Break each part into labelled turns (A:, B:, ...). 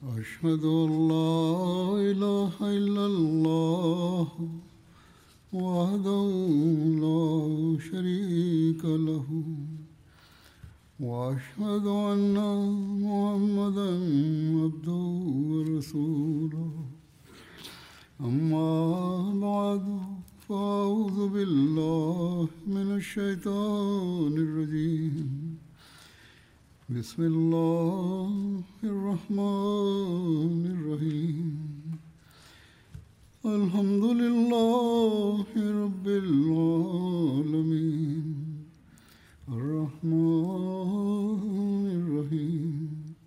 A: أشهد أن لا إله إلا الله وحده لا شريك له وأشهد أن محمدا عبده ورسوله أما بعد فأعوذ بالله من الشيطان الرجيم بسم الله الرحمن الرحيم الحمد لله رب العالمين الرحمن الرحيم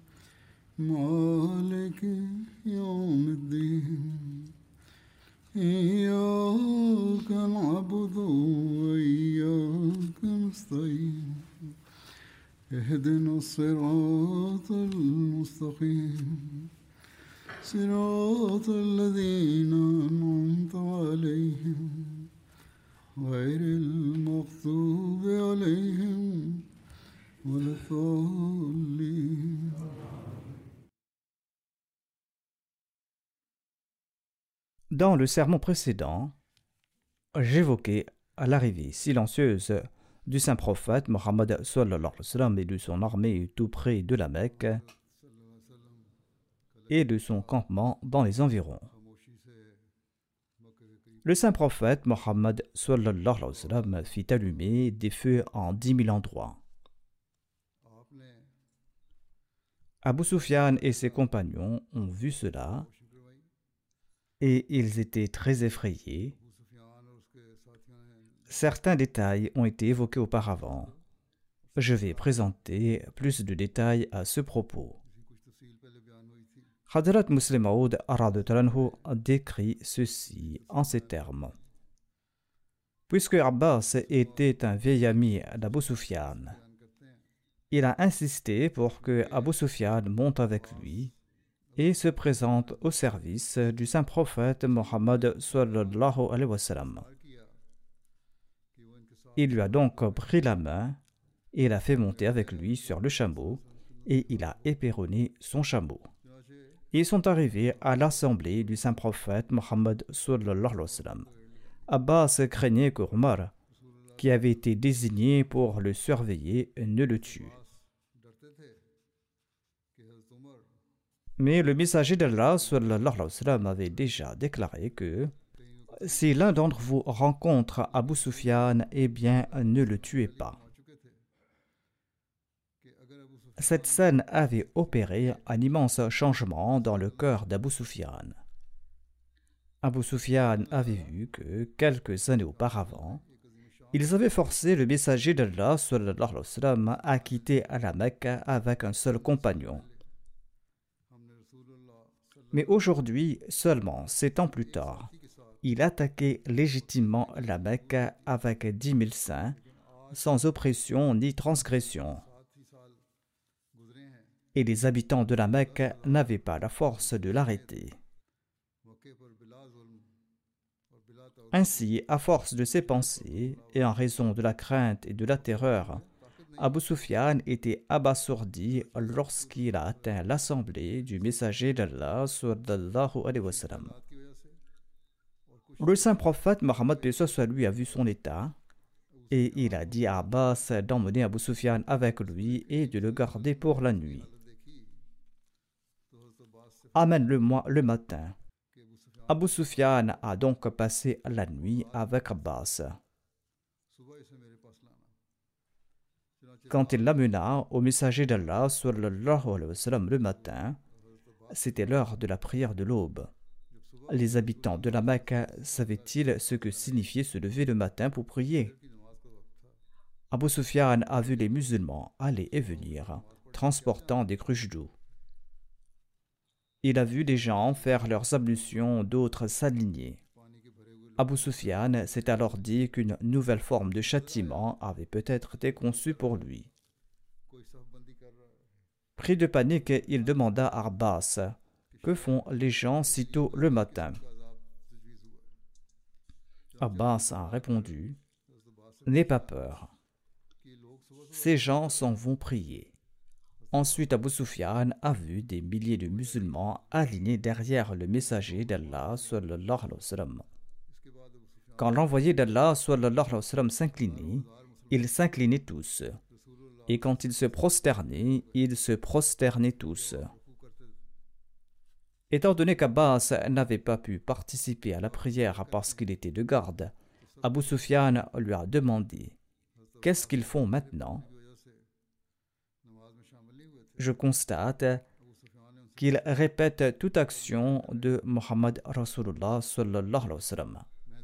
A: مالك يوم الدين إياك نعبد وإياك نستعين اهدنا الصراط المستقيم صراط الذين أنعمت عليهم غير المغضوب عليهم ولا الضالين.
B: Dans le sermon précédent, j'évoquais l'arrivée silencieuse du saint prophète Mohammed sallallahu alayhi wa sallam et de son armée tout près de la Mecque et de son campement dans les environs. Le saint prophète Mohammed sallallahu alayhi wa sallam fit allumer des feux en 10 000 endroits. Abu Sufyan et ses compagnons ont vu cela et ils étaient très effrayés. Certains détails ont été évoqués auparavant. Je vais présenter plus de détails à ce propos. Hadrat Muslim Maud décrit ceci en ces termes. Puisque Abbas était un vieil ami d'Abu Sufyan, il a insisté pour que Abu Sufyan monte avec lui et se présente au service du saint prophète Mohammed sallallahu alayhi wa sallam. Il lui a donc pris la main et l'a fait monter avec lui sur le chameau et il a éperonné son chameau. Ils sont arrivés à l'assemblée du saint prophète Mohammed sallallahu alayhi wa sallam. Abbas craignait que Omar, qui avait été désigné pour le surveiller, ne le tue. Mais le messager d'Allah sallallahu alayhi wa sallam avait déjà déclaré que si l'un d'entre vous rencontre Abu Sufyan, eh bien, ne le tuez pas. Cette scène avait opéré un immense changement dans le cœur d'Abu Sufyan. Abu Sufyan avait vu que, quelques années auparavant, ils avaient forcé le messager d'Allah sallallahu alayhi wa sallam à quitter la Mecque avec un seul compagnon. Mais aujourd'hui, seulement 7 ans plus tard, il attaquait légitimement la Mecque avec 10 000 saints, sans oppression ni transgression. Et les habitants de la Mecque n'avaient pas la force de l'arrêter. Ainsi, à force de ces pensées, et en raison de la crainte et de la terreur, Abu Sufyan était abasourdi lorsqu'il a atteint l'assemblée du messager d'Allah sallallahu alayhi wa sallam. Le saint prophète Mohammed lui a vu son état et il a dit à Abbas d'emmener Abu Sufyan avec lui et de le garder pour la nuit. Amène-le-moi le matin. Abu Sufyan a donc passé la nuit avec Abbas. Quand il l'amena au messager d'Allah sallallahu alayhi wa sallam le matin, c'était l'heure de la prière de l'aube. Les habitants de la Mecque savaient-ils ce que signifiait se lever le matin pour prier? Abu Sufyan a vu les musulmans aller et venir, transportant des cruches d'eau. Il a vu des gens faire leurs ablutions, d'autres s'aligner. Abu Sufyan s'est alors dit qu'une nouvelle forme de châtiment avait peut-être été conçue pour lui. Pris de panique, il demanda à Abbas « Que font les gens si tôt le matin ?» Abbas a répondu « N'aie pas peur. Ces gens s'en vont prier. Ensuite, Abu Sufyan a vu des milliers de musulmans alignés derrière le messager d'Allah sallallahu alayhi wa sallam. Quand l'envoyé d'Allah sallallahu alayhi wa sallam s'inclinait, ils s'inclinaient tous. Et quand il se prosternait, ils se prosternaient tous. Étant donné qu'Abbas n'avait pas pu participer à la prière parce qu'il était de garde, Abu Sufyan lui a demandé « Qu'est-ce qu'ils font maintenant ?» Je constate qu'il répète toute action de Muhammad Rasulullah sallallahu alayhi wa sallam.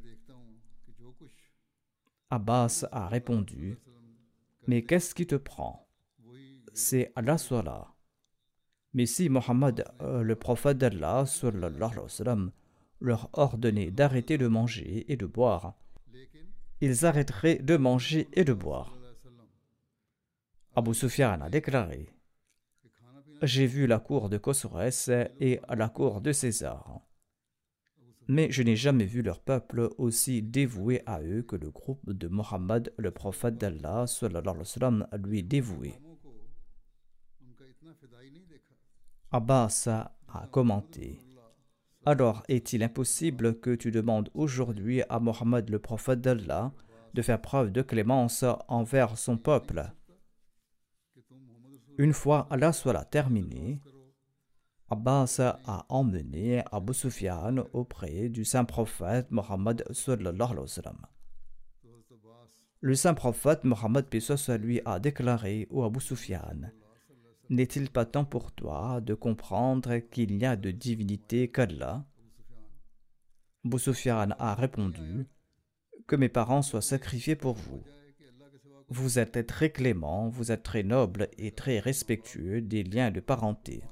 B: Abbas a répondu « Mais qu'est-ce qui te prend? C'est la Salah. Mais si Muhammad, le prophète d'Allah sallallahu alayhi wa sallam, leur ordonnait d'arrêter de manger et de boire, ils arrêteraient de manger et de boire. » Abu Sufyan a déclaré « J'ai vu la cour de Khosrès et la cour de César. Mais je n'ai jamais vu leur peuple aussi dévoué à eux que le groupe de Mohammed, le prophète d'Allah, sallallahu alayhi wa sallam, lui est dévoué. » Abbas a commenté « Alors est-il impossible que tu demandes aujourd'hui à Mohammed, le prophète d'Allah, de faire preuve de clémence envers son peuple ?» Une fois la Salah terminée, Abbas a emmené Abu Sufyan auprès du saint prophète Mohammed sallallahu alayhi wa sallam. Le saint prophète Mohammed paix soit lui a déclaré au Abu Sufyan: n'est-il pas temps pour toi de comprendre qu'il n'y a de divinité qu'Allah? Abu Sufyan a répondu: que mes parents soient sacrifiés pour vous. Vous êtes très clément, vous êtes très noble et très respectueux des liens de parenté.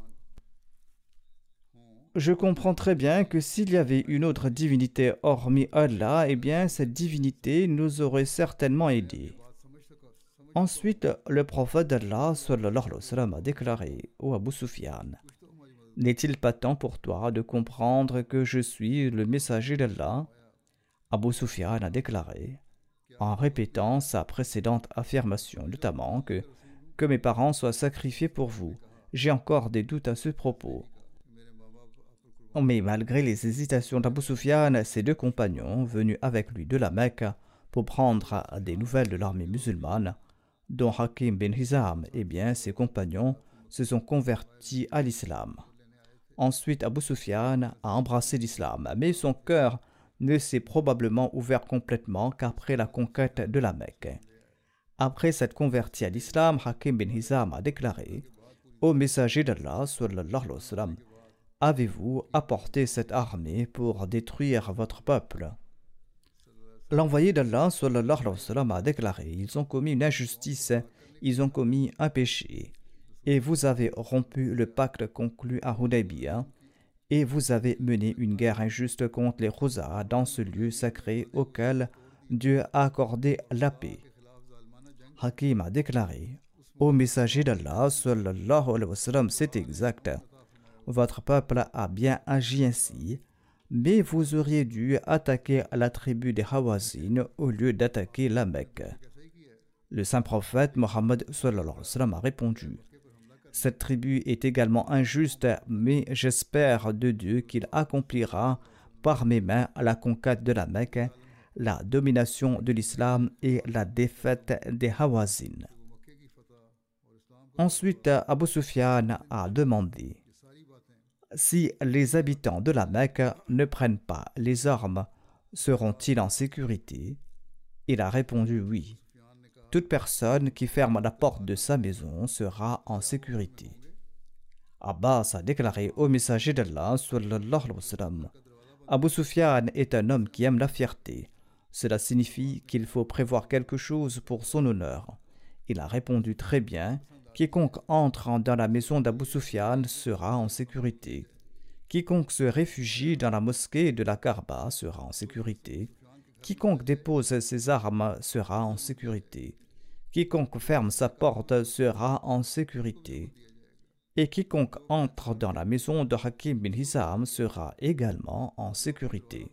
B: Je comprends très bien que s'il y avait une autre divinité hormis Allah, eh bien cette divinité nous aurait certainement aidés. Ensuite, le prophète d'Allah sallallahu alayhi wa sallam a déclaré au Abu Sufyan: n'est-il pas temps pour toi de comprendre que je suis le messager d'Allah? Abu Sufyan a déclaré, en répétant sa précédente affirmation, notamment que mes parents soient sacrifiés pour vous. J'ai encore des doutes à ce propos. Mais malgré les hésitations d'Abu Sufyan, ses deux compagnons, venus avec lui de la Mecque pour prendre des nouvelles de l'armée musulmane, dont Hakim bin Hizam, eh bien ses compagnons se sont convertis à l'islam. Ensuite, Abu Sufyan a embrassé l'islam, mais son cœur ne s'est probablement ouvert complètement qu'après la conquête de la Mecque. Après s'être converti à l'islam, Hakim bin Hizam a déclaré: ô messager d'Allah sallallahu alayhi wa sallam, avez-vous apporté cette armée pour détruire votre peuple? L'envoyé d'Allah sallallahu alayhi wa sallam a déclaré: ils ont commis une injustice, ils ont commis un péché, et vous avez rompu le pacte conclu à Hudaybiyah, et vous avez mené une guerre injuste contre les Khuzaa dans ce lieu sacré auquel Dieu a accordé la paix. Hakim a déclaré: ô messager d'Allah sallallahu alayhi wa sallam, c'est exact. Votre peuple a bien agi ainsi, mais vous auriez dû attaquer la tribu des Hawazin au lieu d'attaquer la Mecque. Le saint prophète Mohammed sallallahu alayhi wa sallam a répondu: cette tribu est également injuste, mais j'espère de Dieu qu'il accomplira par mes mains la conquête de la Mecque, la domination de l'islam et la défaite des Hawazin. Ensuite, Abu Sufyan a demandé: si les habitants de la Mecque ne prennent pas les armes, seront-ils en sécurité? Il a répondu oui. Toute personne qui ferme la porte de sa maison sera en sécurité. Abbas a déclaré au messager d'Allah sallallahu alayhi wa sallam: Abu Sufyan est un homme qui aime la fierté. Cela signifie qu'il faut prévoir quelque chose pour son honneur. Il a répondu très bien: quiconque entre dans la maison d'Abu Sufyan sera en sécurité. Quiconque se réfugie dans la mosquée de la Kaaba sera en sécurité. Quiconque dépose ses armes sera en sécurité. Quiconque ferme sa porte sera en sécurité. Et quiconque entre dans la maison de Hakim bin Hizam sera également en sécurité.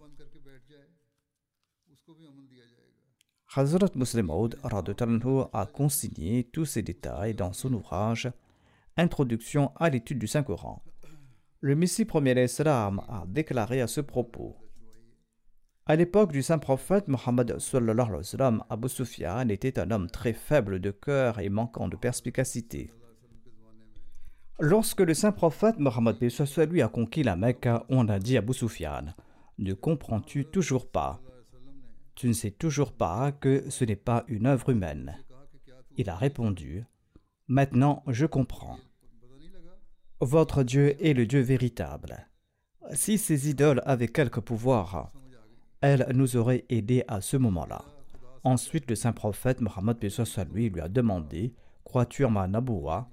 B: Hazrat Muslim Maud a consigné tous ces détails dans son ouvrage Introduction à l'étude du Saint-Coran. Le Messie premier Islam a déclaré à ce propos: à l'époque du saint prophète Mohammed sallallahu alayhi wa sallam, Abu Sufyan était un homme très faible de cœur et manquant de perspicacité. Lorsque le saint prophète Mohammed lui a conquis la Mecque, on a dit à Abu Sufyan: ne comprends-tu toujours pas? Tu ne sais toujours pas que ce n'est pas une œuvre humaine. Il a répondu: maintenant je comprends. Votre Dieu est le Dieu véritable. Si ces idoles avaient quelque pouvoir, elles nous auraient aidés à ce moment-là. Ensuite, le saint prophète Mohammed lui a demandé: crois-tu en ma naboua?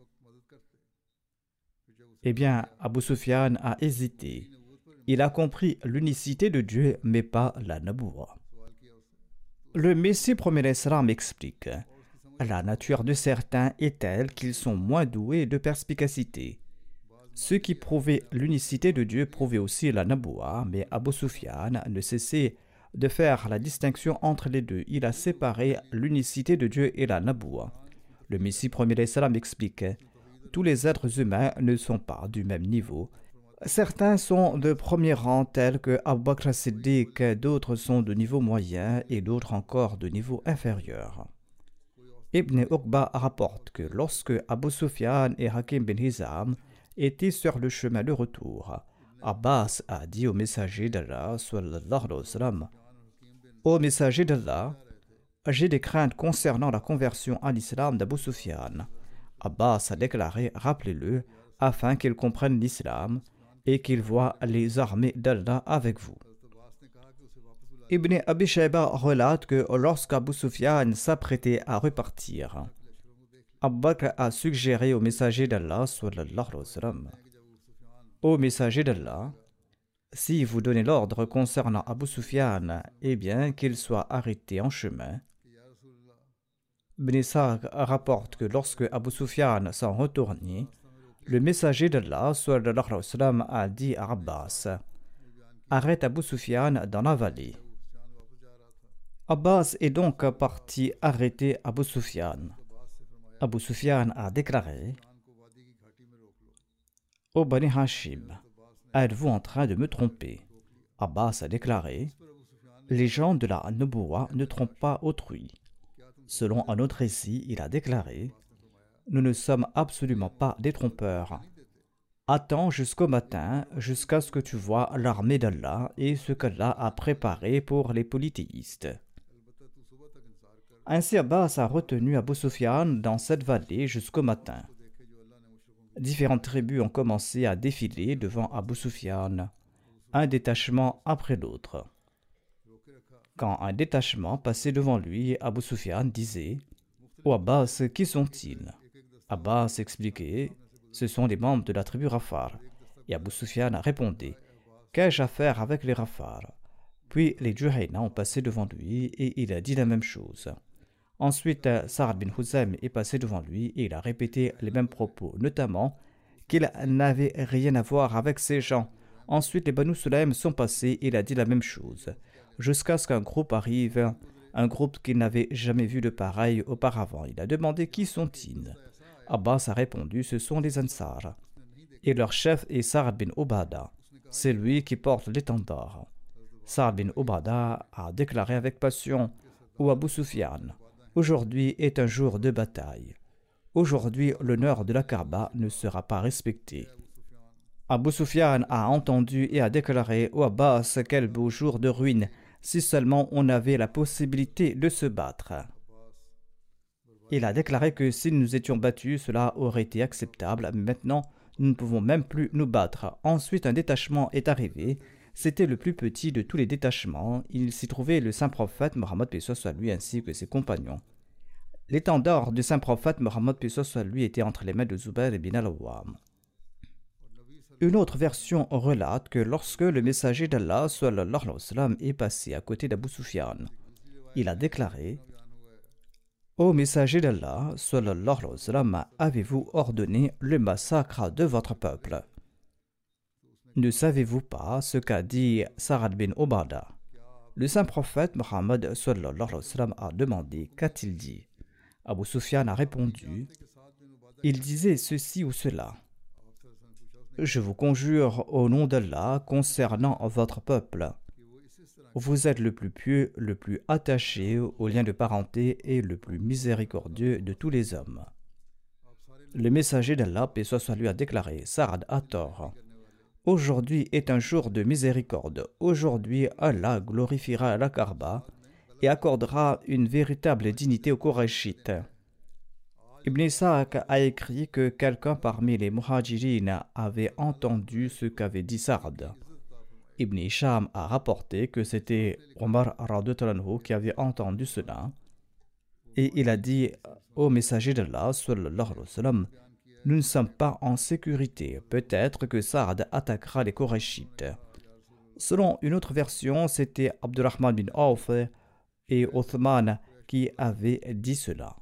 B: Eh bien, Abu Sufyan a hésité. Il a compris l'unicité de Dieu, mais pas la naboua. Le Messie premier Islam explique: la nature de certains est telle qu'ils sont moins doués de perspicacité. Ceux qui prouvaient l'unicité de Dieu prouvaient aussi la naboua, mais Abu Sufyan ne cessait de faire la distinction entre les deux. Il a séparé l'unicité de Dieu et la naboua. Le Messie premier Islam explique: tous les êtres humains ne sont pas du même niveau. Certains sont de premier rang tels que Abu Bakr as-Siddiq, d'autres sont de niveau moyen et d'autres encore de niveau inférieur. Ibn Uqba rapporte que lorsque Abu Sufyan et Hakim bin Hizam étaient sur le chemin de retour, Abbas a dit au messager d'Allah sallallahu alayhi wa sallam: ô messager d'Allah, j'ai des craintes concernant la conversion à l'islam d'Abu Sufyan. Abbas a déclaré: rappelez-le afin qu'il comprenne l'islam et qu'il voie les armées d'Allah avec vous. Ibn Abi Shayba relate que lorsqu'Abu Sufyan s'apprêtait à repartir, Abu Bakr a suggéré au messager d'Allah sallallahu alayhi wa sallam: ô messager d'Allah, si vous donnez l'ordre concernant Abu Sufyan, eh bien qu'il soit arrêté en chemin. Ibn Ishaq rapporte que lorsque Abu Sufyan s'en retournait, le messager d'Allah sallallahu alayhi wa sallam a dit à Abbas: arrête Abu Sufyan dans la vallée. Abbas est donc parti arrêter Abu Sufyan. Abu Sufyan a déclaré: ô Bani Hashim, êtes-vous en train de me tromper? Abbas a déclaré: les gens de la Nubuwa ne trompent pas autrui. Selon un autre récit, il a déclaré: nous ne sommes absolument pas des trompeurs. Attends jusqu'au matin, jusqu'à ce que tu vois l'armée d'Allah et ce qu'Allah a préparé pour les polythéistes. Ainsi, Abbas a retenu Abu Sufyan dans cette vallée jusqu'au matin. Différentes tribus ont commencé à défiler devant Abu Sufyan, un détachement après l'autre. Quand un détachement passait devant lui, Abu Sufyan disait: ô Abbas, qui sont-ils? Abbas expliquait: ce sont les membres de la tribu Rafar. Et Abu Sufyan répondait: qu'ai-je à faire avec les Rafar? Puis les Juhayna ont passé devant lui et il a dit la même chose. Ensuite, Sa'ad bin Huzaym est passé devant lui et il a répété les mêmes propos, notamment qu'il n'avait rien à voir avec ces gens. Ensuite, les Banu Sulaym sont passés et il a dit la même chose, jusqu'à ce qu'un groupe arrive, un groupe qu'il n'avait jamais vu de pareil auparavant. Il a demandé: qui sont-ils? Abbas a répondu: ce sont les Ansar. Et leur chef est Sa'ad bin Ubada. C'est lui qui porte l'étendard. Sa'ad bin Ubada a déclaré avec passion: ô Abu Sufyan, aujourd'hui est un jour de bataille. Aujourd'hui, l'honneur de la Kaaba ne sera pas respecté. Abu Sufyan a entendu et a déclaré: ô Abbas, quel beau jour de ruine, si seulement on avait la possibilité de se battre. Il a déclaré que si nous étions battus, cela aurait été acceptable. Maintenant, nous ne pouvons même plus nous battre. Ensuite, un détachement est arrivé. C'était le plus petit de tous les détachements. Il s'y trouvait le saint prophète Mohammed paix soit lui ainsi que ses compagnons. L'étendard du saint prophète Mohammed paix soit lui était entre les mains de Zubair ibn al-Awwam. Une autre version relate que lorsque le messager d'Allah sallallahu alayhi wa sallam est passé à côté d'Abu Sufyan, il a déclaré: ô messager d'Allah sallallahu alayhi wa sallam, avez-vous ordonné le massacre de votre peuple? Ne savez-vous pas ce qu'a dit Sa'ad bin Ubada? Le saint prophète Mohammed sallallahu alayhi wa sallam a demandé: qu'a-t-il dit? Abu Sufyan a répondu: Il disait ceci ou cela. Je vous conjure au nom d'Allah concernant votre peuple. Vous êtes le plus pieux, le plus attaché aux liens de parenté et le plus miséricordieux de tous les hommes. Le messager d'Allah, paix soit sur lui, a déclaré, Saad a tort. Aujourd'hui est un jour de miséricorde. Aujourd'hui, Allah glorifiera la Kaaba et accordera une véritable dignité aux Qurayshites. Ibn Ishaq a écrit que quelqu'un parmi les Muhajirin avait entendu ce qu'avait dit Saad. Ibn Hisham a rapporté que c'était Omar radhiyallahu anhu qui avait entendu cela. Et il a dit au messager d'Allah, sallallahu alayhi wa sallam, nous ne sommes pas en sécurité. Peut-être que Saad attaquera les Qurayshites. Selon une autre version, c'était Abdurrahman bin Auf et Othman qui avaient dit cela.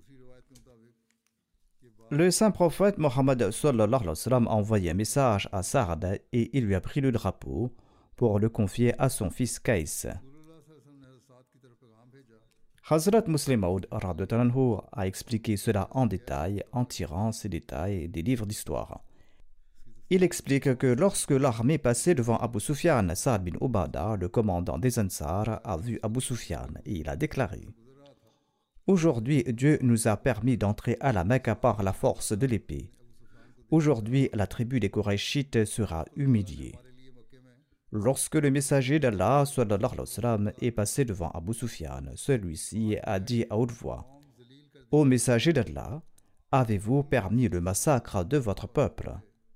B: Le saint prophète Mohammed sallallahu alayhi wa sallam a envoyé un message à Saad et il lui a pris le drapeau pour le confier à son fils Qaïs. Hazrat Muslim Maud a expliqué cela en détail en tirant ces détails des livres d'histoire. Il explique que lorsque l'armée passait devant Abu Sufyan, Saad bin Ubada, le commandant des Ansar, a vu Abu Sufyan et il a déclaré « Aujourd'hui, Dieu nous a permis d'entrer à la Mecque par la force de l'épée. Aujourd'hui, la tribu des Qurayshites sera humiliée. » Lorsque le messager d'Allah sallallahu alayhi wa sallam est passé devant Abu Sufyan, celui-ci a dit à haute voix « Ô messager d'Allah, avez-vous permis le massacre de votre peuple ?»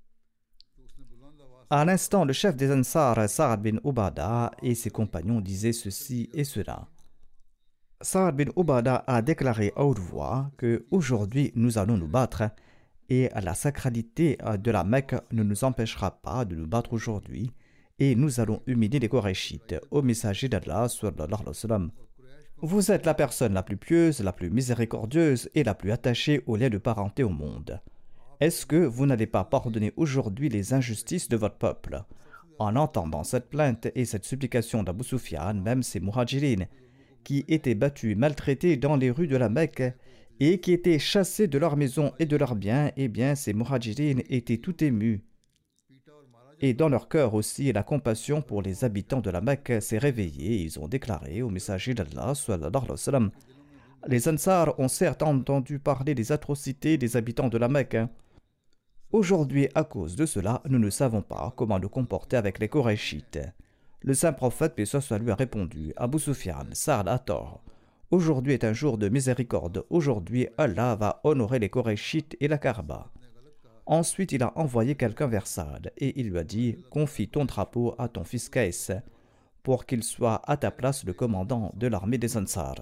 B: À l'instant, le chef des Ansar, Saad bin Ubada, et ses compagnons disaient ceci et cela. Saad bin Ubada a déclaré à haute voix que aujourd'hui nous allons nous battre et la sacralité de la Mecque ne nous empêchera pas de nous battre aujourd'hui et nous allons humilier les Qurayshites. Au messager d'Allah, sallallahu alayhi wa sallam, vous êtes la personne la plus pieuse, la plus miséricordieuse et la plus attachée aux liens de parenté au monde. Est-ce que vous n'allez pas pardonner aujourd'hui les injustices de votre peuple? En entendant cette plainte et cette supplication d'Abu Sufyan, même ces Muhajirin, qui étaient battus, maltraités dans les rues de la Mecque et qui étaient chassés de leurs maisons et de leurs biens, eh bien ces Muhajirin étaient tout émus. Et dans leur cœur aussi, la compassion pour les habitants de la Mecque s'est réveillée. Ils ont déclaré au messager d'Allah, sallallahu alayhi wa sallam, les Ansar ont certes entendu parler des atrocités des habitants de la Mecque. Aujourd'hui, à cause de cela, nous ne savons pas comment nous comporter avec les Qurayshites. Le saint prophète, paix soit sur lui, a répondu, Abu Sufyan, Saad a tort. Aujourd'hui est un jour de miséricorde. Aujourd'hui, Allah va honorer les Qurayshites et la Kaaba. Ensuite, il a envoyé quelqu'un vers Saad et il lui a dit, confie ton drapeau à ton fils Qaïs pour qu'il soit à ta place le commandant de l'armée des Ansar.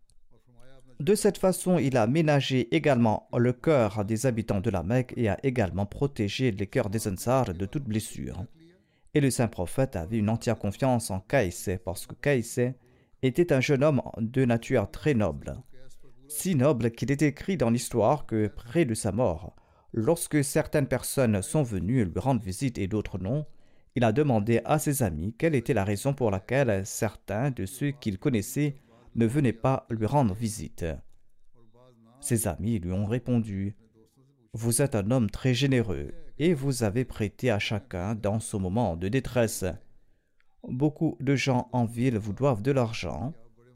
B: De cette façon, il a ménagé également le cœur des habitants de la Mecque et a également protégé les cœurs des Ansar de toute blessure. Et le saint prophète avait une entière confiance en Qaïs parce que Qaïs était un jeune homme de nature très noble. Si noble qu'il est écrit dans l'histoire que près de sa mort, lorsque certaines personnes sont venues lui rendre visite et d'autres non, il a demandé à ses amis quelle était la raison pour laquelle certains de ceux qu'il connaissait ne venaient pas lui rendre visite. Ses amis lui ont répondu « Vous êtes un homme très généreux et vous avez prêté à chacun dans ce moment de détresse. Beaucoup de gens en ville vous doivent de l'argent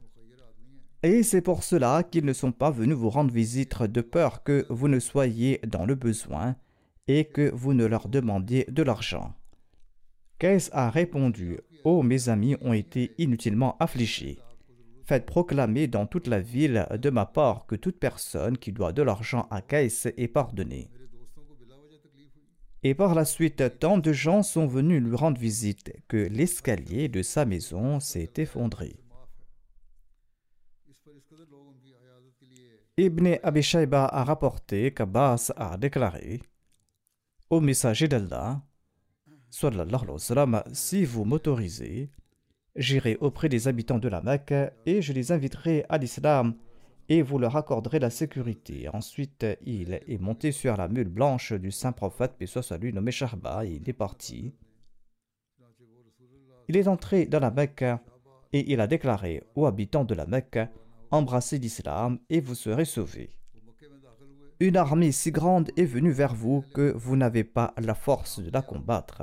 B: et c'est pour cela qu'ils ne sont pas venus vous rendre visite de peur que vous ne soyez dans le besoin et que vous ne leur demandiez de l'argent. » Qaïs a répondu « Oh, mes amis ont été inutilement affligés. Faites proclamer dans toute la ville de ma part que toute personne qui doit de l'argent à Qaïs est pardonnée. » Et par la suite, tant de gens sont venus lui rendre visite que l'escalier de sa maison s'est effondré. Ibn Abi Shayba a rapporté qu'Abbas a déclaré au messager d'Allah, sallallahu alayhi wa sallam, si vous m'autorisez, j'irai auprès des habitants de la Mecque et je les inviterai à l'islam et vous leur accorderez la sécurité. Ensuite, il est monté sur la mule blanche du saint prophète, paix soit sur lui, nommé Shahba, et il est parti. Il est entré dans la Mecque et il a déclaré aux habitants de la Mecque, embrassez l'islam et vous serez sauvés. Une armée si grande est venue vers vous que vous n'avez pas la force de la combattre.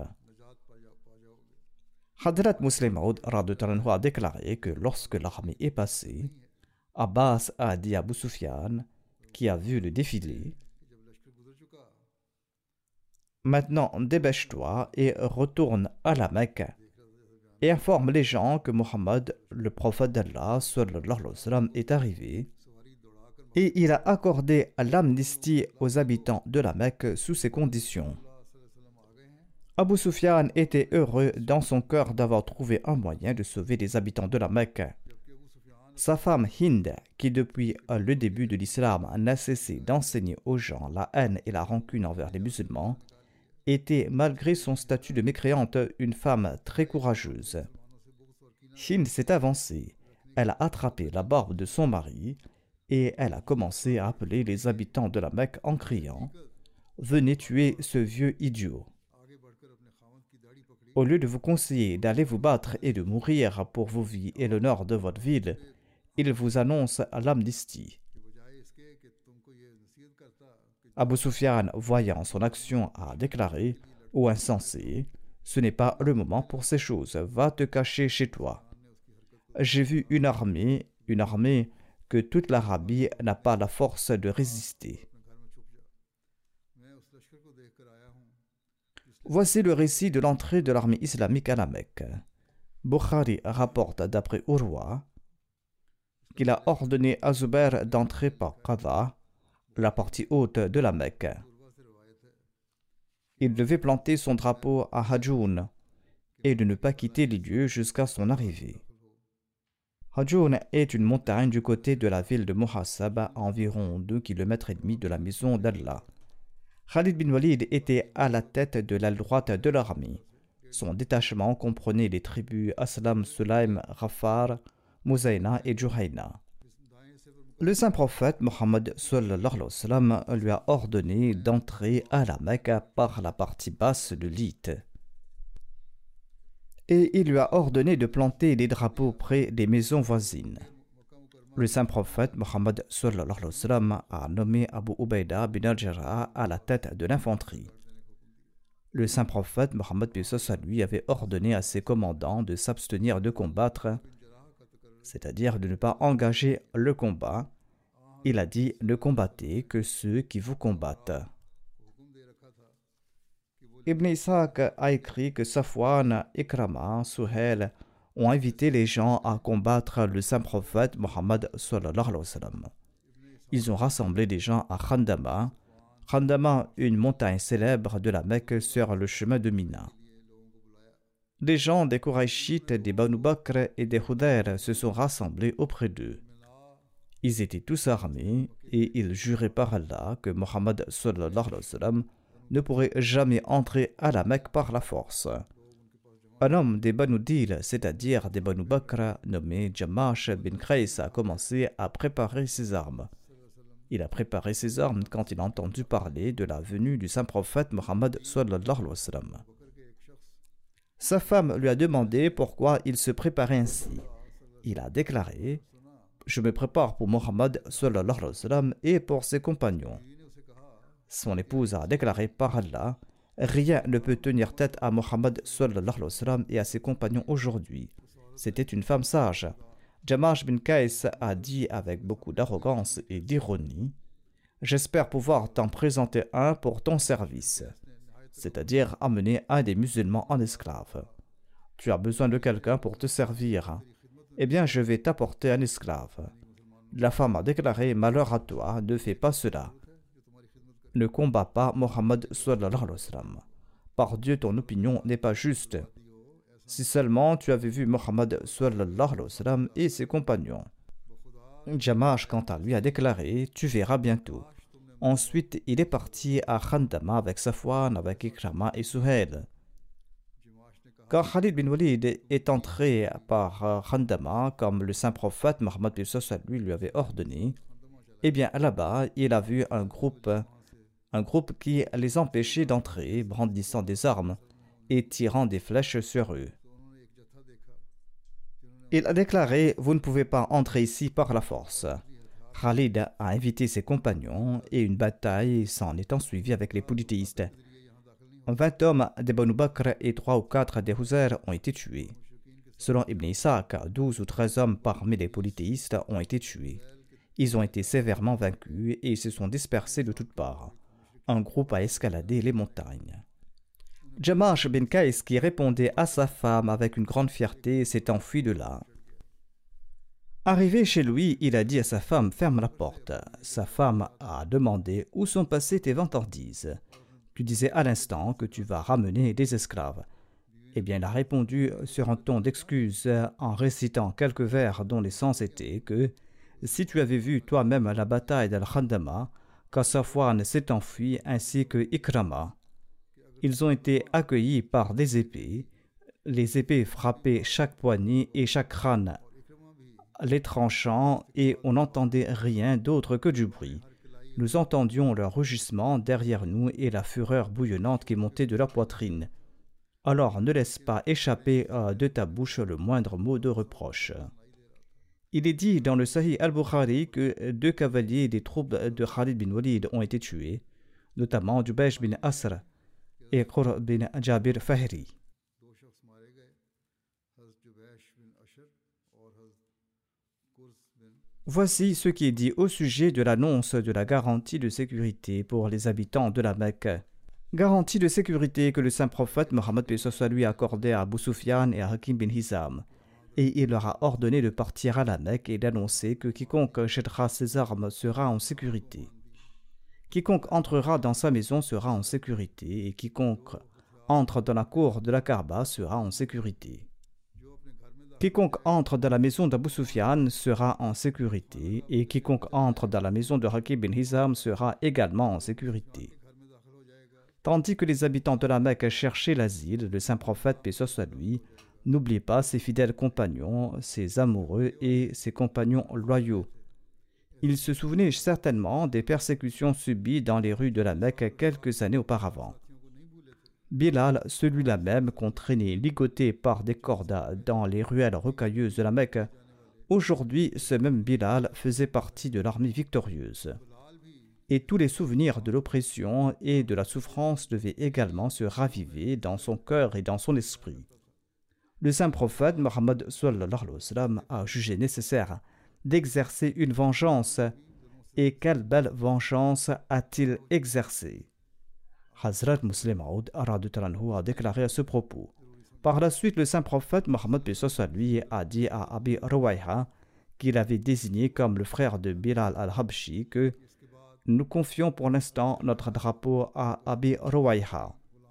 B: Hadrat Muslim Maud a déclaré que lorsque l'armée est passée, Abbas a dit à Abu Sufyan, qui a vu le défilé, « Maintenant, dépêche-toi et retourne à la Mecque et informe les gens que Mohammed, le prophète d'Allah, sallallahu alayhi wa sallam, est arrivé et il a accordé l'amnistie aux habitants de la Mecque sous ces conditions. » Abu Sufyan était heureux dans son cœur d'avoir trouvé un moyen de sauver les habitants de la Mecque. Sa femme Hind, qui depuis le début de l'islam n'a cessé d'enseigner aux gens la haine et la rancune envers les musulmans, était, malgré son statut de mécréante, une femme très courageuse. Hind s'est avancée, elle a attrapé la barbe de son mari et elle a commencé à appeler les habitants de la Mecque en criant « Venez tuer ce vieux idiot !» Au lieu de vous conseiller d'aller vous battre et de mourir pour vos vies et l'honneur de votre ville, il vous annonce l'amnistie. Abu Sufyan, voyant son action, a déclaré « Ô insensé, ce n'est pas le moment pour ces choses, va te cacher chez toi. J'ai vu une armée que toute l'Arabie n'a pas la force de résister. » Voici le récit de l'entrée de l'armée islamique à la Mecque. Bukhari rapporte d'après Urwa qu'il a ordonné à Zubair d'entrer par Qadha, la partie haute de la Mecque. Il devait planter son drapeau à Hajoun et de ne pas quitter les lieux jusqu'à son arrivée. Hajoun est une montagne du côté de la ville de Muhassab, à environ 2,5 km de la maison d'Allah. Khalid bin Walid était à la tête de l'aile droite de l'armée. Son détachement comprenait les tribus Aslam, Sulaim, Ghaffar, Muzayna et Juhayna. Le saint prophète Mohammed sallallahu alayhi wa sallam lui a ordonné d'entrer à la Mecque par la partie basse de l'It. Et il lui a ordonné de planter des drapeaux près des maisons voisines. Le saint prophète Mohammed sallallahu alayhi wa sallam a nommé Abu Ubaida bin al-Jarrah à la tête de l'infanterie. Le saint prophète Mohammed lui avait ordonné à ses commandants de s'abstenir de combattre, c'est-à-dire de ne pas engager le combat. Il a dit « Ne combattez que ceux qui vous combattent ». Ibn Ishaq a écrit que Safwan, Ikrama, Suhail ont invité les gens à combattre le saint prophète Mohammed sallallahu alayhi wa sallam. Ils ont rassemblé des gens à Khandama. Khandama, une montagne célèbre de la Mecque sur le chemin de Mina. Des gens des Qurayshites, des Banu Bakr et des Hudayr se sont rassemblés auprès d'eux. Ils étaient tous armés et ils juraient par Allah que Mohammed sallallahu alayhi wa sallam ne pourrait jamais entrer à la Mecque par la force. Un homme des Banu Dil, c'est-à-dire des Banu Bakr, nommé Jamash bin Qais, a commencé à préparer ses armes. Il a préparé ses armes quand il a entendu parler de la venue du saint prophète Mohammed sallallahu alayhi wa sallam. Sa femme lui a demandé pourquoi il se préparait ainsi. Il a déclaré « Je me prépare pour Mohammed sallallahu alayhi wa sallam et pour ses compagnons. » Son épouse a déclaré par Allah « Rien ne peut tenir tête à Mohammed sallallahu alayhi wa sallam et à ses compagnons aujourd'hui. » C'était une femme sage. Jamash bin Qais a dit avec beaucoup d'arrogance et d'ironie « J'espère pouvoir t'en présenter un pour ton service. » C'est-à-dire amener un des musulmans en esclave. Tu as besoin de quelqu'un pour te servir. Eh bien, je vais t'apporter un esclave. La femme a déclaré « Malheur à toi, ne fais pas cela. Ne combats pas Mohammed sallallahu alayhi wa sallam. Par Dieu, ton opinion n'est pas juste. Si seulement tu avais vu Mohammed sallallahu alayhi wa sallam et ses compagnons. » Jamash, quant à lui, a déclaré « Tu verras bientôt. » Ensuite, il est parti à Khandama avec Safwan, avec Ikrama et Suhail. Quand Khalid bin Walid est entré par Khandama, comme le saint prophète Mohammed lui avait ordonné, eh bien là-bas, il a vu un groupe qui les empêchait d'entrer, brandissant des armes et tirant des flèches sur eux. Il a déclaré « Vous ne pouvez pas entrer ici par la force. » Khalid a invité ses compagnons et une bataille s'en est ensuivie avec les polythéistes. 20 hommes des Banu Bakr et 3 ou 4 des Huzair ont été tués. Selon Ibn Ishaq, 12 ou 13 hommes parmi les polythéistes ont été tués. Ils ont été sévèrement vaincus et se sont dispersés de toutes parts. Un groupe a escaladé les montagnes. Jamash bin Qais, qui répondait à sa femme avec une grande fierté, s'est enfui de là. Arrivé chez lui, il a dit à sa femme « Ferme la porte ». Sa femme a demandé « Où sont passées tes vantardises ? Tu disais à l'instant que tu vas ramener des esclaves. » Eh bien, il a répondu sur un ton d'excuse en récitant quelques vers dont les sens étaient que « Si tu avais vu toi-même la bataille d'Al-Khandama, quand Safwan s'est enfui ainsi que Ikrama, ils ont été accueillis par des épées. Les épées frappaient chaque poignée et chaque crâne, les tranchant, et on n'entendait rien d'autre que du bruit. Nous entendions leur rugissement derrière nous et la fureur bouillonnante qui montait de leur poitrine. Alors ne laisse pas échapper de ta bouche le moindre mot de reproche. » Il est dit dans le Sahih al-Bukhari que 2 cavaliers des troupes de Khalid bin Walid ont été tués, notamment Jubaysh bin Asr et Qur bin Jabir Fahri. Voici ce qui est dit au sujet de l'annonce de la garantie de sécurité pour les habitants de la Mecque. Garantie de sécurité que le saint prophète Mohammed lui a accordée à Abu Sufyan et à Hakim bin Hizam. Et il leur a ordonné de partir à la Mecque et d'annoncer que quiconque jettera ses armes sera en sécurité. Quiconque entrera dans sa maison sera en sécurité et quiconque entre dans la cour de la Kaaba sera en sécurité. Quiconque entre dans la maison d'Abu Sufyan sera en sécurité et quiconque entre dans la maison de Hakim bin Hizam sera également en sécurité. Tandis que les habitants de la Mecque cherchaient l'asile, le saint prophète, paix soit lui, n'oublie pas ses fidèles compagnons, ses amoureux et ses compagnons loyaux. Il se souvenait certainement des persécutions subies dans les rues de la Mecque quelques années auparavant. Bilal, celui-là même qu'on traînait ligoté par des cordes dans les ruelles rocailleuses de la Mecque, aujourd'hui ce même Bilal faisait partie de l'armée victorieuse. Et tous les souvenirs de l'oppression et de la souffrance devaient également se raviver dans son cœur et dans son esprit. Le saint prophète Mohammed a jugé nécessaire d'exercer une vengeance. Et quelle belle vengeance a-t-il exercée? Hazrat Muslim Maud a déclaré à ce propos. Par la suite, le saint prophète Mohammed lui a dit à Abi Ruwayha, qu'il avait désigné comme le frère de Bilal al-Habshi, que nous confions pour l'instant notre drapeau à Abi Ruwayha.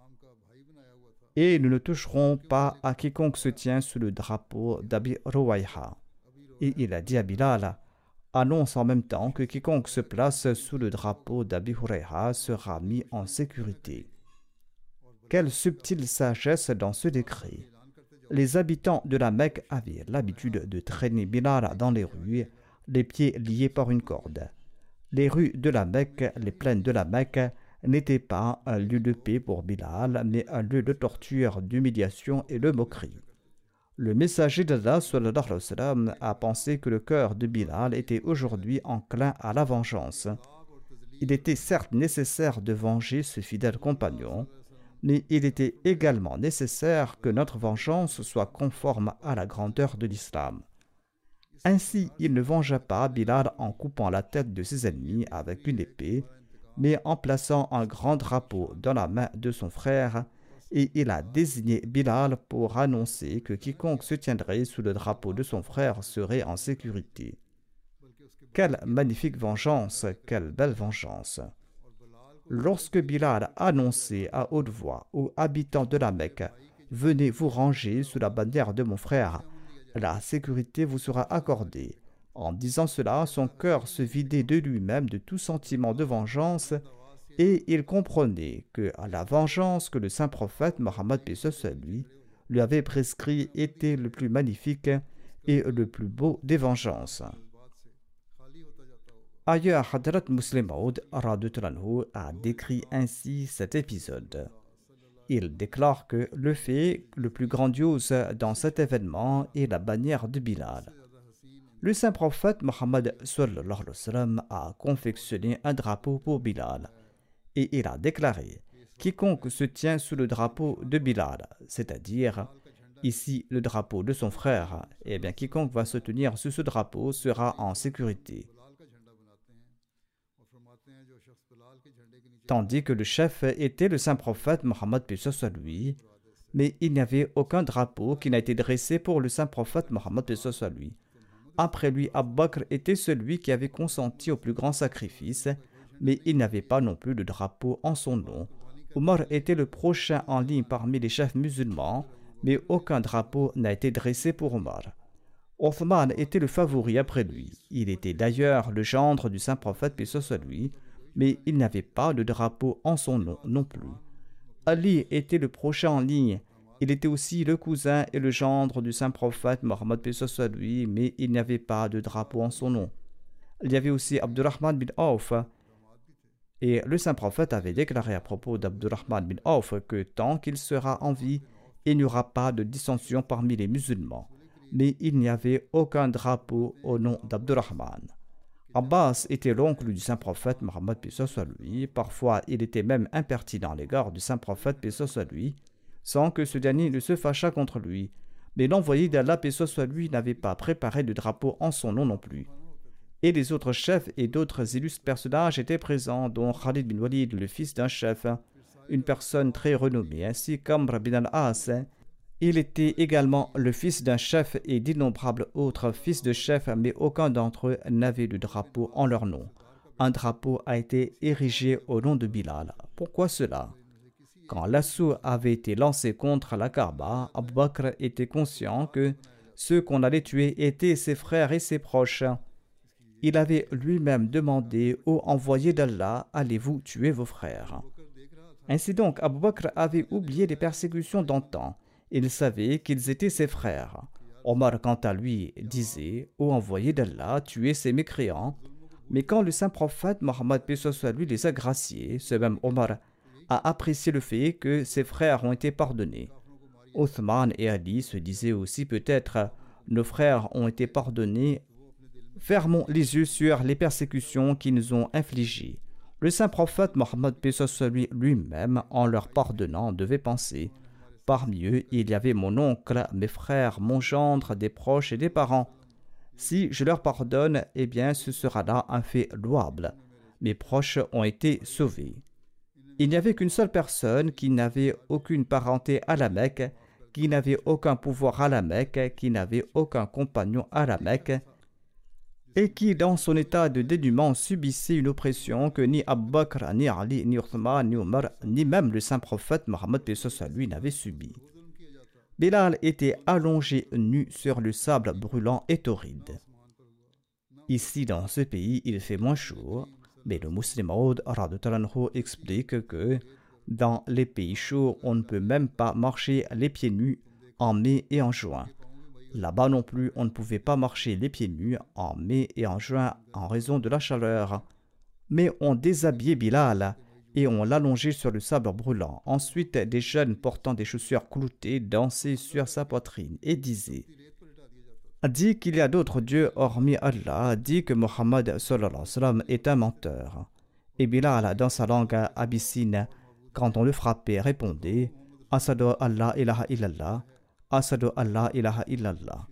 B: Et nous ne toucherons pas à quiconque se tient sous le drapeau d'Abi Ruwayha. Et il a dit à Bilal, annonce en même temps que quiconque se place sous le drapeau d'Abi Hurayra sera mis en sécurité. Quelle subtile sagesse dans ce décret! Les habitants de la Mecque avaient l'habitude de traîner Bilal dans les rues, les pieds liés par une corde. Les rues de la Mecque, les plaines de la Mecque, n'était pas un lieu de paix pour Bilal, mais un lieu de torture, d'humiliation et de moquerie. Le messager d'Allah a pensé que le cœur de Bilal était aujourd'hui enclin à la vengeance. Il était certes nécessaire de venger ce fidèle compagnon, mais il était également nécessaire que notre vengeance soit conforme à la grandeur de l'islam. Ainsi, il ne vengea pas Bilal en coupant la tête de ses ennemis avec une épée, mais en plaçant un grand drapeau dans la main de son frère, et il a désigné Bilal pour annoncer que quiconque se tiendrait sous le drapeau de son frère serait en sécurité. Quelle magnifique vengeance, quelle belle vengeance! Lorsque Bilal a annoncé à haute voix aux habitants de la Mecque, « Venez vous ranger sous la bannière de mon frère, la sécurité vous sera accordée », en disant cela, son cœur se vidait de lui-même de tout sentiment de vengeance et il comprenait que la vengeance que le saint prophète Mohammed lui avait prescrit était le plus magnifique et le plus beau des vengeances. Ailleurs, Hadrat Muslim Maud a décrit ainsi cet épisode. Il déclare que le fait le plus grandiose dans cet événement est la bannière de Bilal. le saint prophète Mohammed sallallahu alayhi wa sallam a confectionné un drapeau pour Bilal et il a déclaré: quiconque se tient sous le drapeau de Bilal, c'est-à-dire ici le drapeau de son frère, eh bien quiconque va se tenir sous ce drapeau sera en sécurité. Tandis que le chef était le saint prophète Mohammed paix soit lui, mais il n'y avait aucun drapeau qui n'a été dressé pour le saint prophète Mohammed paix soit lui. Après lui, Abu Bakr était celui qui avait consenti au plus grand sacrifice, mais il n'avait pas non plus de drapeau en son nom. Omar était le prochain en ligne parmi les chefs musulmans, mais aucun drapeau n'a été dressé pour Omar. Othman était le favori après lui. Il était d'ailleurs le gendre du saint prophète paix soit lui, mais il n'avait pas de drapeau en son nom non plus. Ali était le prochain en ligne. Il était aussi le cousin et le gendre du saint prophète Mohammed paix soit lui, mais il n'y avait pas de drapeau en son nom. Il y avait aussi Abdurrahman bin Auf, et le saint prophète avait déclaré à propos d'Abdurrahman bin Auf que tant qu'il sera en vie, il n'y aura pas de dissension parmi les musulmans. Mais il n'y avait aucun drapeau au nom d'Abdurrahman. Abbas était l'oncle du saint prophète Mohammed paix soit lui. Parfois, il était même impertinent à l'égard du saint prophète paix soit lui, sans que ce dernier ne se fâchât contre lui. Mais l'envoyé d'Allah paix soit lui n'avait pas préparé de drapeau en son nom non plus. Et les autres chefs et d'autres illustres personnages étaient présents, dont Khalid bin Walid, le fils d'un chef, une personne très renommée, ainsi qu'Amr bin al-As. Il était également le fils d'un chef et d'innombrables autres fils de chefs, mais aucun d'entre eux n'avait de drapeau en leur nom. Un drapeau a été érigé au nom de Bilal. Pourquoi cela? Quand l'assaut avait été lancé contre la Kaaba, Abu Bakr était conscient que ceux qu'on allait tuer étaient ses frères et ses proches. Il avait lui-même demandé au envoyé d'Allah: allez-vous tuer vos frères? Ainsi donc, Abu Bakr avait oublié les persécutions d'antan. Il savait qu'ils étaient ses frères. Omar, quant à lui, disait au envoyé d'Allah: tuez ces mécréants. Mais quand le saint prophète Mohammed paix soit lui les a graciés, ce même Omar a apprécié le fait que ses frères ont été pardonnés. Othman et Ali se disaient aussi peut-être: nos frères ont été pardonnés, fermons les yeux sur les persécutions qu'ils nous ont infligées. Le saint prophète Mohammed paix soit lui lui-même, en leur pardonnant, devait penser: parmi eux, il y avait mon oncle, mes frères, mon gendre, des proches et des parents. Si je leur pardonne, eh bien ce sera là un fait louable. Mes proches ont été sauvés. Il n'y avait qu'une seule personne qui n'avait aucune parenté à la Mecque, qui n'avait aucun pouvoir à la Mecque, qui n'avait aucun compagnon à la Mecque, et qui, dans son état de dénuement, subissait une oppression que ni Abu Bakr, ni Ali, ni Othman, ni Omar, ni même le saint prophète Mohammed paix soit lui n'avait subi. Bilal était allongé nu sur le sable brûlant et torride. Ici, dans ce pays, il fait moins chaud, mais le Muslim Maud explique que dans les pays chauds, on ne peut même pas marcher les pieds nus en mai et en juin. Là-bas non plus, on ne pouvait pas marcher les pieds nus en mai et en juin en raison de la chaleur. Mais on déshabillait Bilal et on l'allongeait sur le sable brûlant. Ensuite, des jeunes portant des chaussures cloutées dansaient sur sa poitrine et disaient: dit qu'il y a d'autres dieux hormis Allah, dit que Mohammed sallallahu alayhi wa sallam est un menteur. Et Bilal, dans sa langue abyssine, quand on le frappait, répondait: Asadu Allah ilaha illallah, Asadu Allah ilaha illallah.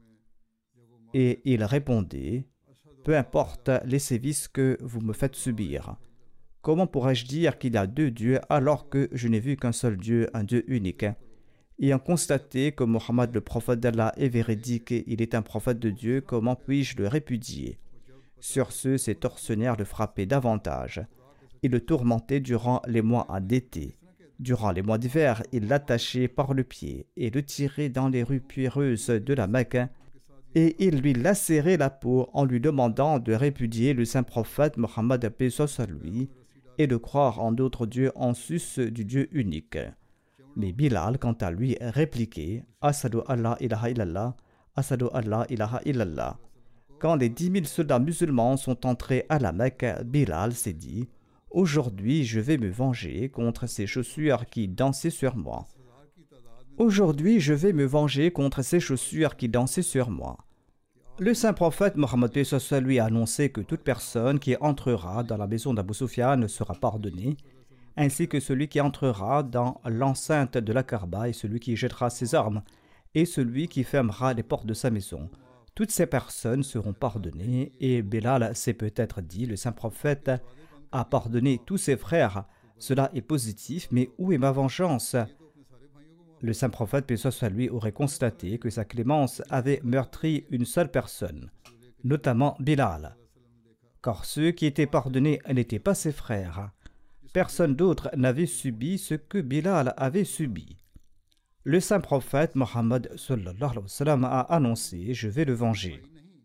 B: Et il répondait: peu importe les sévices que vous me faites subir. Comment pourrais-je dire qu'il y a deux dieux alors que je n'ai vu qu'un seul Dieu, un Dieu unique? Ayant constaté que Mohammed, le prophète d'Allah, est véridique et il est un prophète de Dieu, comment puis-je le répudier? Sur ce, ses tortionnaires le frappaient davantage. Ils le tourmentaient durant les mois d'été. Durant les mois d'hiver, ils l'attachaient par le pied et le tiraient dans les rues pierreuses de la Mecque, et ils lui lacéraient la peau en lui demandant de répudier le saint prophète Mohammed paix soit lui et de croire en d'autres dieux en sus du Dieu unique. Mais Bilal, quant à lui, répliquait: Asadu Allah ilaha illallah, Asadu Allah ilaha illallah. Quand les 10 000 soldats musulmans sont entrés à la Mecque, Bilal s'est dit: aujourd'hui, je vais me venger contre ces chaussures qui dansaient sur moi. Aujourd'hui, je vais me venger contre ces chaussures qui dansaient sur moi. Le saint prophète Mohammed lui a annoncé que toute personne qui entrera dans la maison d'Abu Sufyan sera pardonnée, ainsi que celui qui entrera dans l'enceinte de la Kaaba et celui qui jettera ses armes et celui qui fermera les portes de sa maison. Toutes ces personnes seront pardonnées et Bilal s'est peut-être dit, le saint prophète a pardonné tous ses frères. Cela est positif, mais où est ma vengeance? Le saint prophète, paix soit lui, aurait constaté que sa clémence avait meurtri une seule personne, notamment Bilal. Car ceux qui étaient pardonnés n'étaient pas ses frères. Personne d'autre n'avait subi ce que Bilal avait subi. Le saint prophète Mohammed a annoncé « Je vais le venger ».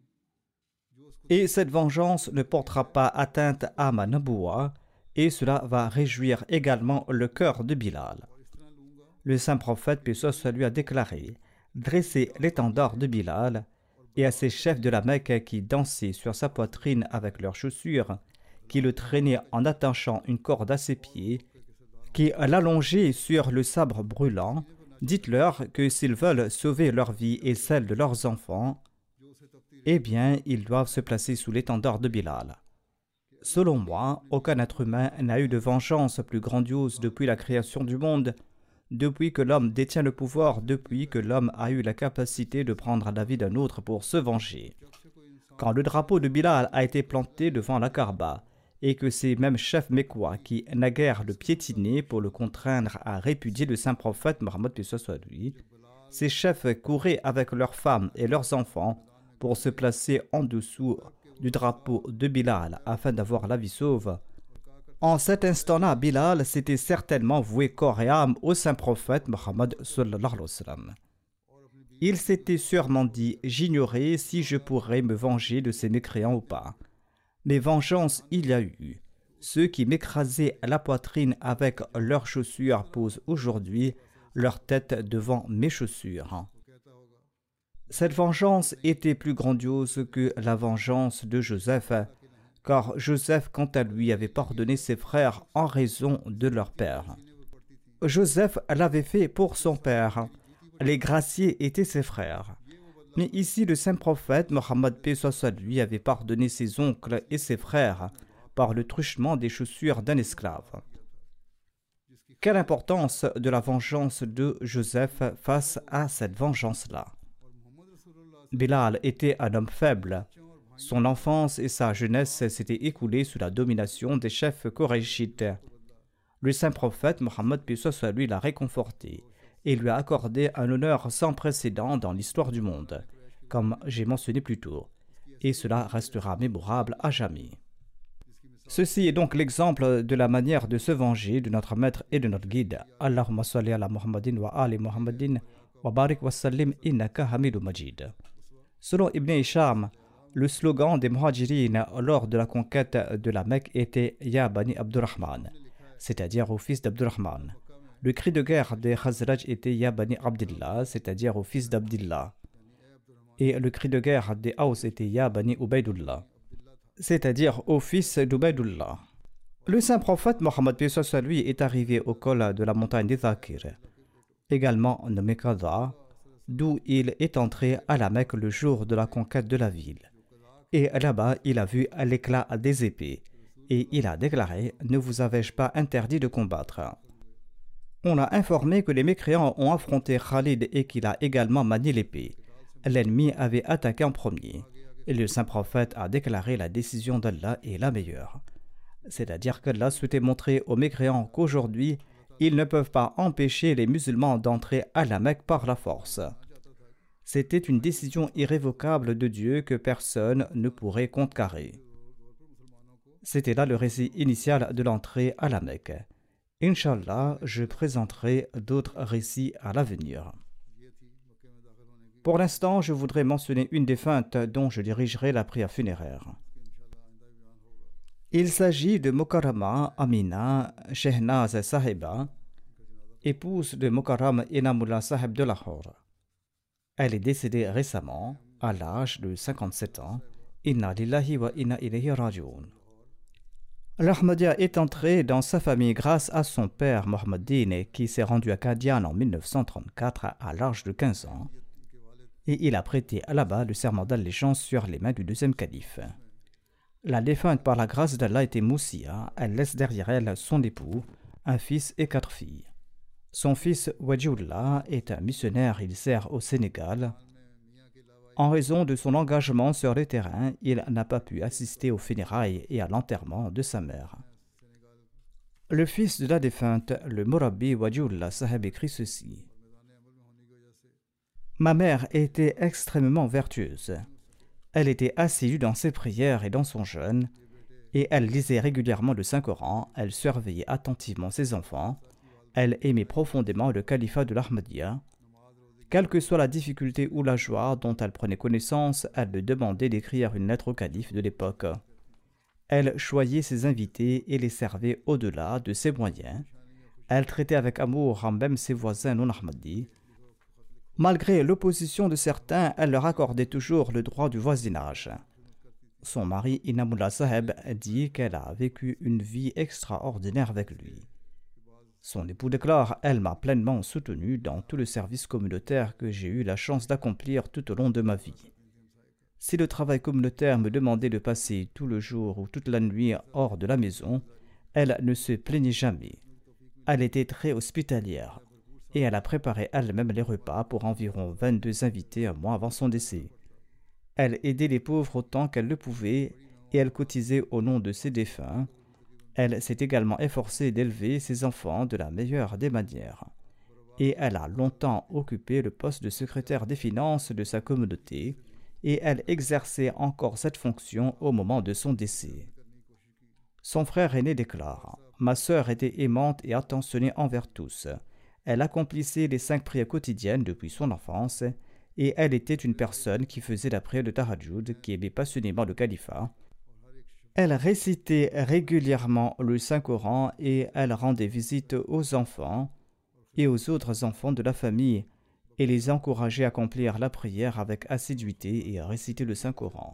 B: Et cette vengeance ne portera pas atteinte à ma naboua, et cela va réjouir également le cœur de Bilal. Le saint prophète, paix soit lui, a déclaré « Dressez l'étendard de Bilal » et à ses chefs de la Mecque qui dansaient sur sa poitrine avec leurs chaussures, qui le traînaient en attachant une corde à ses pieds, qui l'allongeaient sur le sabre brûlant, dites-leur que s'ils veulent sauver leur vie et celle de leurs enfants, eh bien, ils doivent se placer sous l'étendard de Bilal. Selon moi, aucun être humain n'a eu de vengeance plus grandiose depuis la création du monde, depuis que l'homme détient le pouvoir, depuis que l'homme a eu la capacité de prendre la vie d'un autre pour se venger. Quand le drapeau de Bilal a été planté devant la Kaaba, et que ces mêmes chefs mécois qui naguèrent le piétinaient pour le contraindre à répudier le saint prophète Mohammed lui, ces chefs couraient avec leurs femmes et leurs enfants pour se placer en dessous du drapeau de Bilal afin d'avoir la vie sauve. En cet instant-là, Bilal s'était certainement voué corps et âme au saint prophète Mohammed sallallahu alayhi wa sallam. Il s'était sûrement dit « J'ignorais si je pourrais me venger de ces mécréants ou pas ». Mais vengeance il y a eu. Ceux qui m'écrasaient la poitrine avec leurs chaussures posent aujourd'hui leur tête devant mes chaussures. Cette vengeance était plus grandiose que la vengeance de Joseph, car Joseph, quant à lui, avait pardonné ses frères en raison de leur père. Joseph l'avait fait pour son père. Les graciés étaient ses frères. Mais ici, le saint prophète Mohammed paix soit lui avait pardonné ses oncles et ses frères par le truchement des chaussures d'un esclave. Quelle importance de la vengeance de Joseph face à cette vengeance-là? Bilal était un homme faible. Son enfance et sa jeunesse s'étaient écoulées sous la domination des chefs koraïchites. Le saint prophète Mohammed paix soit lui l'a réconforté et lui a accordé un honneur sans précédent dans l'histoire du monde, comme j'ai mentionné plus tôt, et cela restera mémorable à jamais. Ceci est donc l'exemple de la manière de se venger de notre maître et de notre guide. Allahumma salli ala Muhammadin wa ali Muhammadin wa barik wa sallim innaka hamidun majid. Selon Ibn Hisham, le slogan des Muhajirin lors de la conquête de la Mecque était Ya Bani Abdurrahman, c'est-à-dire au fils d'Abdurrahman. Le cri de guerre des Khazraj était Ya Bani Abdillah, c'est-à-dire au fils d'Abdillah. Et le cri de guerre des Haus était Ya Bani Ubaydullah, c'est-à-dire au fils d'Ubaydullah. Le saint prophète Mohammed paix soit lui est arrivé au col de la montagne des Zakir, également nommé Qadha, d'où il est entré à la Mecque le jour de la conquête de la ville. Et là-bas, il a vu l'éclat des épées, et il a déclaré « Ne vous avais-je pas interdit de combattre ?» On a informé que les mécréants ont affronté Khalid et qu'il a également manié l'épée. L'ennemi avait attaqué en premier. Et le saint prophète a déclaré la décision d'Allah est la meilleure. C'est-à-dire qu'Allah souhaitait montrer aux mécréants qu'aujourd'hui, ils ne peuvent pas empêcher les musulmans d'entrer à la Mecque par la force. C'était une décision irrévocable de Dieu que personne ne pourrait contrecarrer. C'était là le récit initial de l'entrée à la Mecque. Inch'Allah, je présenterai d'autres récits à l'avenir. Pour l'instant, je voudrais mentionner une défunte dont je dirigerai la prière funéraire. Il s'agit de Mukarrama Amina Shehnaz Sahiba, épouse de Mukarram Inamullah Sahib de Lahore. Elle est décédée récemment, à l'âge de 57 ans. Inna lillahi wa inna ilayhi raji'un. L'Ahmadiyya est entré dans sa famille grâce à son père Mohammeddin qui s'est rendu à Qadian en 1934 à l'âge de 15 ans. et il a prêté là-bas le serment d'allégeance sur les mains du deuxième calife. La défunte, par la grâce d'Allah, était Moussia. Elle laisse derrière elle son époux, un fils et 4 filles. Son fils Wajioullah est un missionnaire, il sert au Sénégal. En raison de son engagement sur le terrain, il n'a pas pu assister aux funérailles et à l'enterrement de sa mère. Le fils de la défunte, le Murabi Wajioullah Saheb, écrit ceci. Ma mère était extrêmement vertueuse. Elle était assidue dans ses prières et dans son jeûne, et elle lisait régulièrement le Saint-Coran, elle surveillait attentivement ses enfants, elle aimait profondément le califat de l'Ahmadiyya. Quelle que soit la difficulté ou la joie dont elle prenait connaissance, elle lui demandait d'écrire une lettre au calife de l'époque. Elle choyait ses invités et les servait au-delà de ses moyens. Elle traitait avec amour même ses voisins non ahmadis. Malgré l'opposition de certains, elle leur accordait toujours le droit du voisinage. Son mari Inamullah Saheb dit qu'elle a vécu une vie extraordinaire avec lui. Son époux déclare « Elle m'a pleinement soutenu dans tout le service communautaire que j'ai eu la chance d'accomplir tout au long de ma vie. Si le travail communautaire me demandait de passer tout le jour ou toute la nuit hors de la maison, elle ne se plaignait jamais. Elle était très hospitalière et elle a préparé elle-même les repas pour environ 22 invités un mois avant son décès. Elle aidait les pauvres autant qu'elle le pouvait et elle cotisait au nom de ses défunts. Elle s'est également efforcée d'élever ses enfants de la meilleure des manières. Et elle a longtemps occupé le poste de secrétaire des finances de sa communauté et elle exerçait encore cette fonction au moment de son décès. Son frère aîné déclare « Ma sœur était aimante et attentionnée envers tous. Elle accomplissait les 5 prières quotidiennes depuis son enfance et elle était une personne qui faisait la prière de Tahajjud, qui aimait passionnément le califat. Elle récitait régulièrement le Saint-Coran et elle rendait visite aux enfants et aux autres enfants de la famille et les encourageait à accomplir la prière avec assiduité et à réciter le Saint-Coran.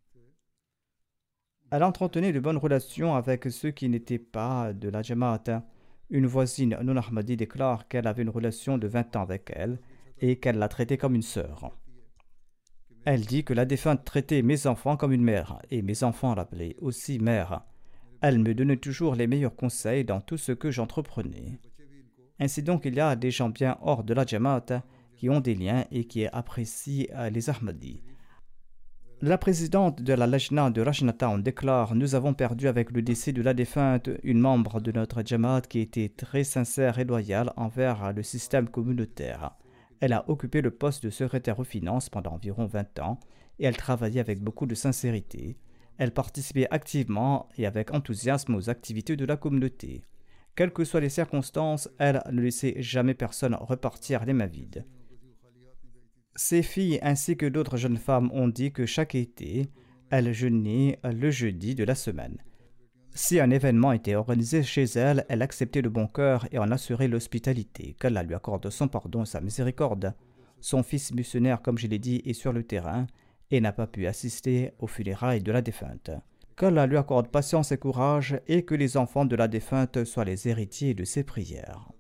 B: Elle entretenait de bonnes relations avec ceux qui n'étaient pas de la Jamaat. Une voisine non-Ahmadi déclare qu'elle avait une relation de 20 ans avec elle et qu'elle la traitait comme une sœur. Elle dit que la défunte traitait mes enfants comme une mère et mes enfants l'appelaient aussi mère. Elle me donnait toujours les meilleurs conseils dans tout ce que j'entreprenais. Ainsi donc, il y a des gens bien hors de la Jamaat qui ont des liens et qui apprécient les Ahmadis. La présidente de la Lajna de Rajnatown déclare « Nous avons perdu avec le décès de la défunte une membre de notre Jamaat qui était très sincère et loyale envers le système communautaire. Elle a occupé le poste de secrétaire aux finances pendant environ 20 ans et elle travaillait avec beaucoup de sincérité. Elle participait activement et avec enthousiasme aux activités de la communauté. Quelles que soient les circonstances, elle ne laissait jamais personne repartir les mains vides. » Ses filles ainsi que d'autres jeunes femmes ont dit que chaque été, elle jeûnait le jeudi de la semaine. Si un événement était organisé chez elle, elle acceptait de bon cœur et en assurait l'hospitalité, qu'Allah lui accorde son pardon et sa miséricorde. Son fils missionnaire, comme je l'ai dit, est sur le terrain et n'a pas pu assister aux funérailles de la défunte. Qu'Allah lui accorde patience et courage et que les enfants de la défunte soient les héritiers de ses prières.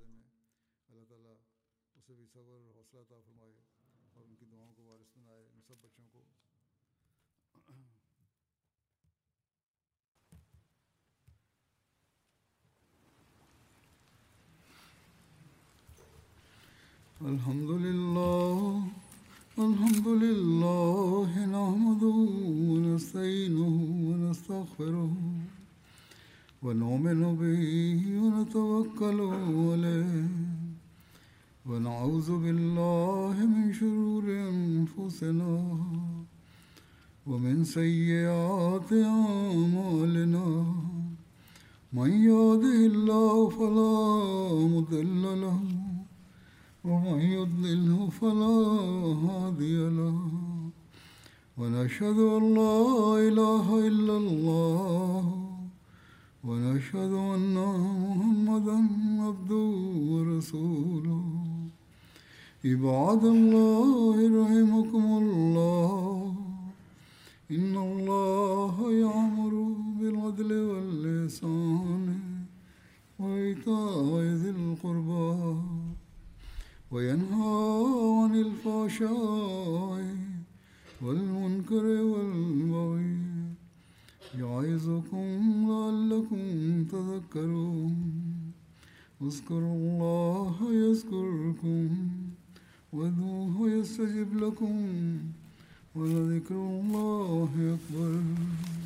A: Alhamdulillah, nahmaduhu wa nasta'inuhu wa nastaghfiruh wa nu'minu bihi wa natawakkalu alayh wa na'udhu billahi min shururi anfusina wa min sayyiati a'malina. Man yahdihillahu fala mudilla lahu ومن يضلله فلا هادي له ونشهد أن لا إله إلا الله ونشهد أن محمدا عبده ورسوله عباد الله رحمكم الله إن الله يأمر بالعدل والإحسان وإيتاء ذي القربى وينهى عن الفحشاء والمنكر والبغي يعظكم لعلكم تذكرون اذكروا الله يذكركم وادعوه يستجب لكم ولذكر الله أكبر.